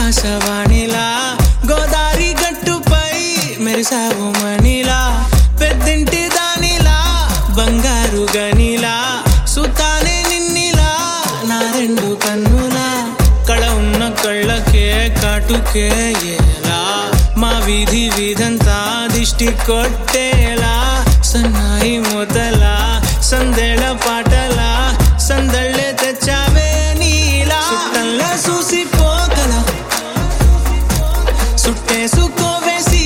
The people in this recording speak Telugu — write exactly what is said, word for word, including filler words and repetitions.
ఆకాశవాణిలా గోదారి గట్టుపై మెరిసావు మణిలా పెద్దింటి దానిలా బంగారు గనిలా సుతానే నిన్నిలా నా రెండు కన్నులా కళ ఉన్న కళ్ళకే కాటుకే ఎలా మా వీధి వీధంతా దిష్టి కొట్టేలా సన్నాయి మొదలా సందేళ పాటలా సందళ్ళే తెచ్చావే